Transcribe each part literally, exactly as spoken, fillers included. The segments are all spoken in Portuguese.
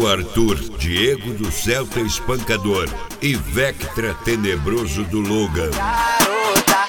do Arthur, Diego do Celta Espancador e Vectra Tenebroso do Logan. Garota,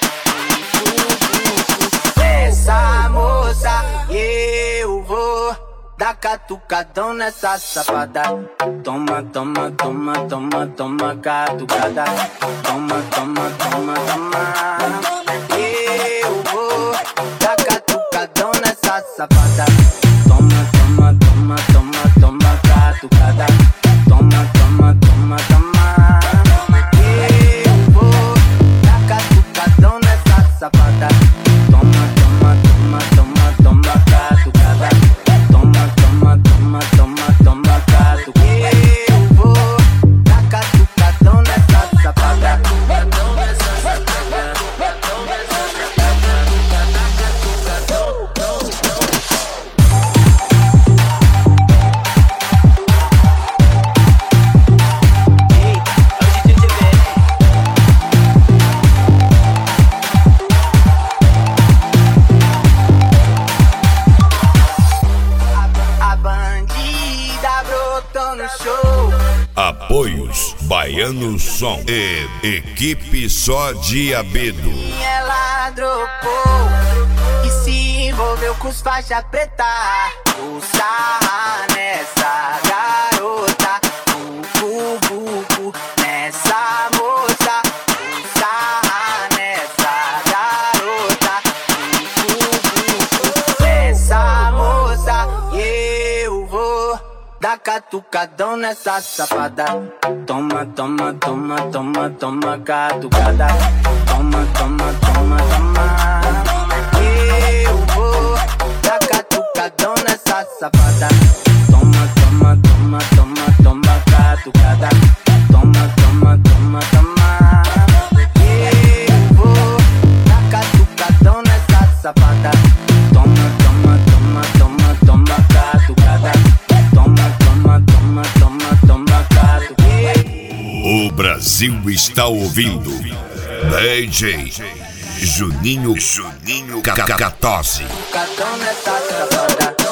essa moça, eu vou dar catucadão nessa safada. Toma, toma, toma, toma, toma, catucada. Toma, toma, toma, toma. Eu vou dar catucadão nessa safada. Toma, toma, toma, toma, toma, catucada. Toma, toma, toma, toma. Eu vou dar catucadão nessa safada. Toma, toma, toma, toma, toma, catucada. Toma, toma, toma, toma, toma, catucada. Eu vou dar catucadão nessa safada. Apoios Baiano Som e Equipe Só Diabedo. Ela dropou e se envolveu com os faixa preta. O sarra nessa garota, buco, buco nessa moça. O sarra nessa garota, buco, buco nessa moça. E eu vou dar catucadão nessa safada. Toma, toma, toma, toma, toma, catucada. Toma, toma, toma, toma. Eu vou dar catucadão nessa safada. Toma, toma, toma, toma, toma, catucada. Toma, toma, toma, toma. Eu vou dar catucadão nessa safada. Toma, toma, toma, toma, toma, catucada. Toma, toma, toma, toma, toma, catucada. O Brasil está ouvindo D J Juninho Juninho Cacatose. Catucadão nessa safada.